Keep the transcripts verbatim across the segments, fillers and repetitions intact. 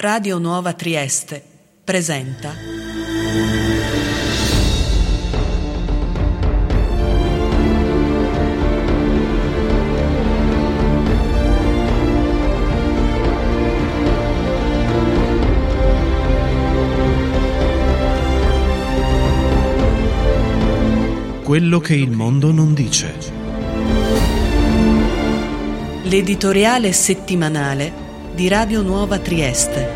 Radio Nuova Trieste presenta Quello che il mondo non dice. L'editoriale settimanale di Radio Nuova Trieste.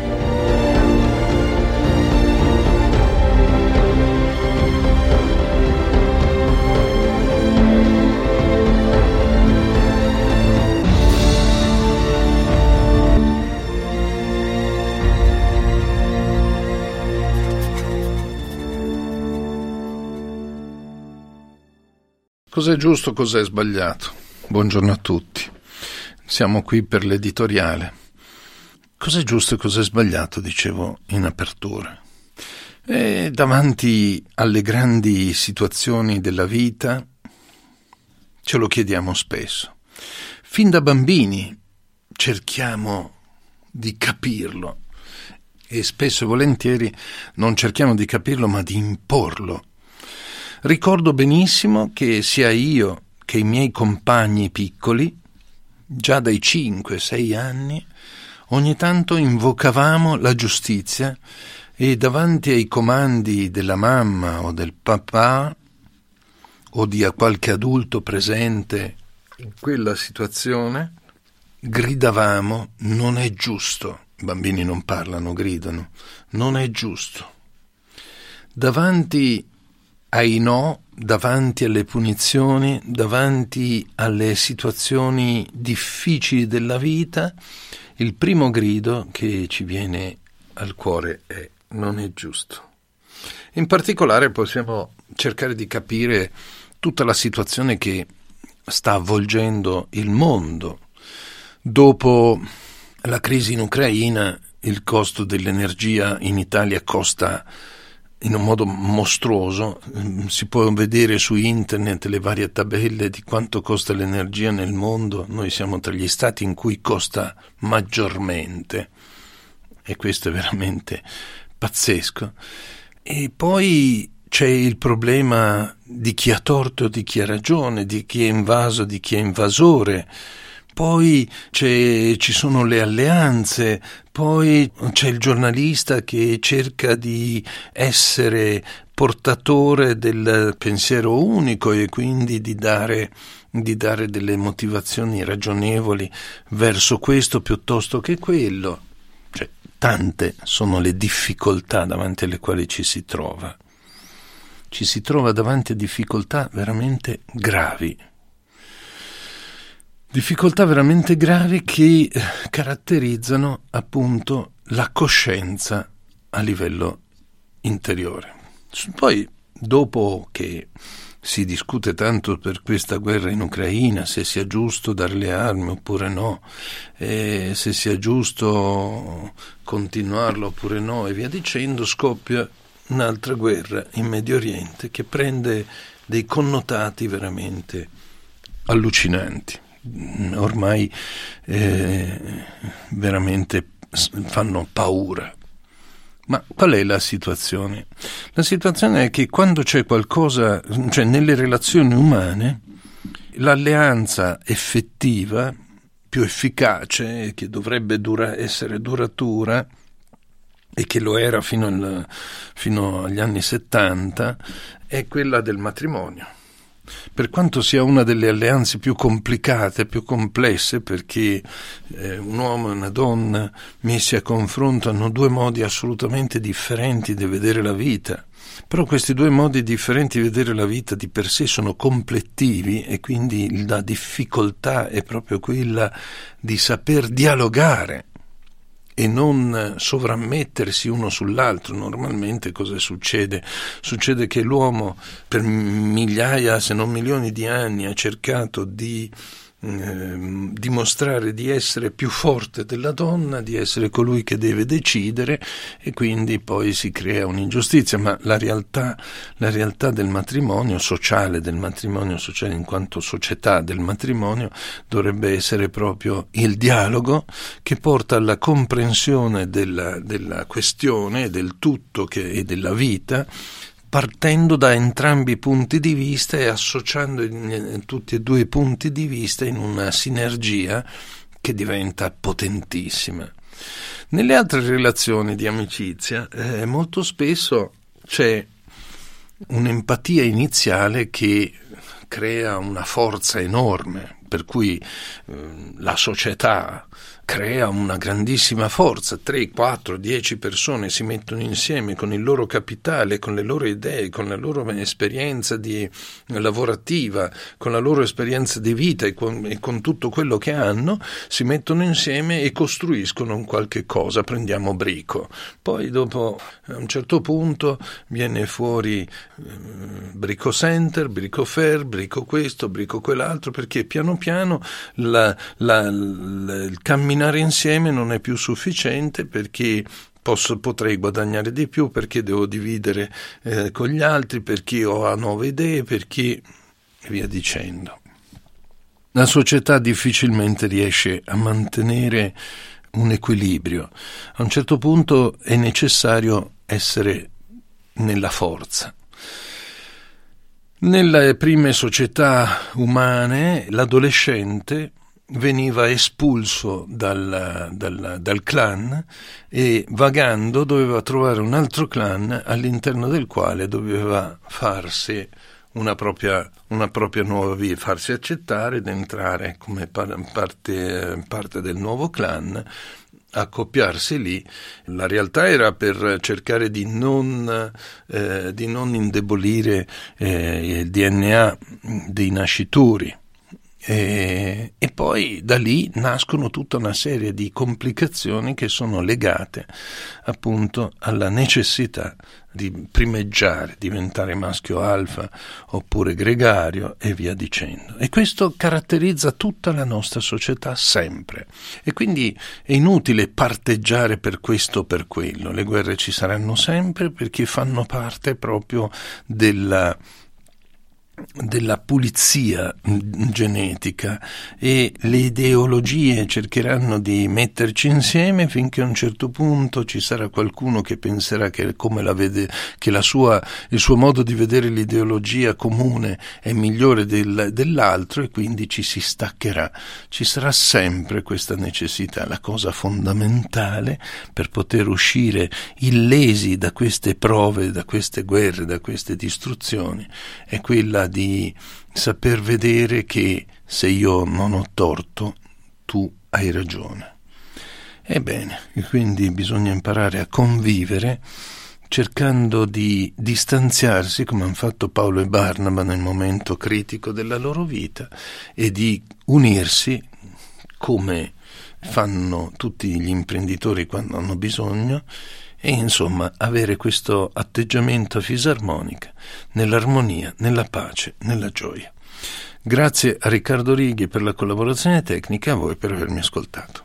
Cos'è giusto, cos'è sbagliato? Buongiorno a tutti. Siamo qui per l'editoriale. Cos'è giusto e cos'è sbagliato, dicevo in apertura. E davanti alle grandi situazioni della vita ce lo chiediamo spesso. Fin da bambini cerchiamo di capirlo e spesso e volentieri non cerchiamo di capirlo ma di imporlo. Ricordo benissimo che sia io che i miei compagni piccoli, già dai cinque sei anni, ogni tanto invocavamo la giustizia e davanti ai comandi della mamma o del papà o di qualche adulto presente in quella situazione, gridavamo: non è giusto. I bambini non parlano, gridano: non è giusto. Davanti ai no, davanti alle punizioni, davanti alle situazioni difficili della vita, il primo grido che ci viene al cuore è: non è giusto. In particolare possiamo cercare di capire tutta la situazione che sta avvolgendo il mondo. Dopo la crisi in Ucraina, il costo dell'energia in Italia costa in un modo mostruoso. Si può vedere su internet le varie tabelle di quanto costa l'energia nel mondo. Noi siamo tra gli stati in cui costa maggiormente e questo è veramente pazzesco. E poi c'è il problema di chi ha torto e di chi ha ragione, di chi è invaso e di chi è invasore. Poi c'è, ci sono le alleanze, poi c'è il giornalista che cerca di essere portatore del pensiero unico e quindi di dare, di dare delle motivazioni ragionevoli verso questo piuttosto che quello. Cioè, tante sono le difficoltà davanti alle quali ci si trova. Ci si trova davanti a difficoltà veramente gravi. Difficoltà veramente gravi che caratterizzano appunto la coscienza a livello interiore. Poi, dopo che si discute tanto per questa guerra in Ucraina, se sia giusto dare le armi oppure no, e se sia giusto continuarlo oppure no e via dicendo, scoppia un'altra guerra in Medio Oriente che prende dei connotati veramente allucinanti. Ormai eh, veramente fanno paura. Ma qual è la situazione? La situazione è che quando c'è qualcosa, cioè nelle relazioni umane, l'alleanza effettiva, più efficace, che dovrebbe dura, essere duratura e che lo era fino, al, fino agli anni settanta, è quella del matrimonio. Per quanto sia una delle alleanze più complicate, più complesse, perché eh, un uomo e una donna messi a confronto hanno due modi assolutamente differenti di vedere la vita, però questi due modi differenti di vedere la vita di per sé sono complettivi e quindi la difficoltà è proprio quella di saper dialogare e non sovrammettersi uno sull'altro. Normalmente cosa succede? Succede che l'uomo per migliaia, se non milioni di anni ha cercato di eh, dimostrare di essere più forte della donna, di essere colui che deve decidere, e quindi poi si crea un'ingiustizia. Ma la realtà, la realtà del matrimonio sociale, del matrimonio sociale in quanto società del matrimonio, dovrebbe essere proprio il dialogo che porta alla comprensione della, della questione, del tutto che, e della vita, partendo da entrambi i punti di vista e associando in, in tutti e due i punti di vista in una sinergia che diventa potentissima. Nelle altre relazioni di amicizia eh, molto spesso c'è un'empatia iniziale che crea una forza enorme, per cui eh, la società crea una grandissima forza. tre, quattro, dieci persone si mettono insieme con il loro capitale, con le loro idee, con la loro esperienza di, lavorativa, con la loro esperienza di vita e con, e con tutto quello che hanno, si mettono insieme e costruiscono un qualche cosa. Prendiamo Brico. Poi dopo, a un certo punto, viene fuori eh, Brico Center, Brico Fair, Brico questo, Brico quell'altro, perché piano piano la, la, la, il camminare insieme non è più sufficiente, perché posso, potrei guadagnare di più, perché devo dividere eh, con gli altri, perché ho nuove idee, perché e via dicendo. La società difficilmente riesce a mantenere un equilibrio. A un certo punto è necessario essere nella forza. Nelle prime società umane l'adolescente veniva espulso dal, dal, dal clan e, vagando, doveva trovare un altro clan all'interno del quale doveva farsi una propria, una propria nuova vita, farsi accettare ed entrare come parte, parte del nuovo clan, accoppiarsi lì. La realtà era per cercare di non, eh, di non indebolire eh, il D N A dei nascituri. E, e poi da lì nascono tutta una serie di complicazioni che sono legate appunto alla necessità di primeggiare, diventare maschio alfa oppure gregario e via dicendo. E questo caratterizza tutta la nostra società sempre. E quindi è inutile parteggiare per questo o per quello. Le guerre ci saranno sempre perché fanno parte proprio della della pulizia genetica, e le ideologie cercheranno di metterci insieme finché a un certo punto ci sarà qualcuno che penserà che come la vede, che la sua, il suo modo di vedere l'ideologia comune è migliore del, dell'altro, e quindi ci si staccherà. Ci sarà sempre questa necessità. La cosa fondamentale per poter uscire illesi da queste prove, da queste guerre, da queste distruzioni è quella di saper vedere che se io non ho torto, tu hai ragione. Ebbene, quindi bisogna imparare a convivere cercando di distanziarsi, come hanno fatto Paolo e Barnaba nel momento critico della loro vita, e di unirsi come fanno tutti gli imprenditori quando hanno bisogno, e insomma avere questo atteggiamento a fisarmonica, nell'armonia, nella pace, nella gioia. Grazie a Riccardo Righi per la collaborazione tecnica, a voi per avermi ascoltato.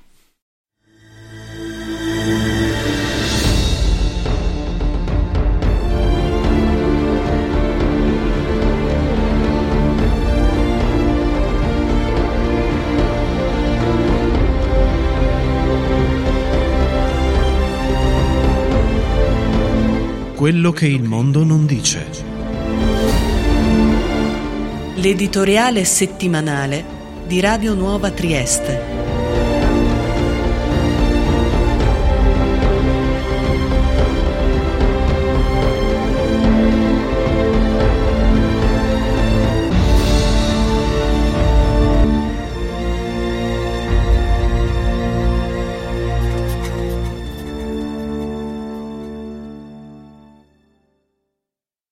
Quello che il mondo non dice. L'editoriale settimanale di Radio Nuova Trieste.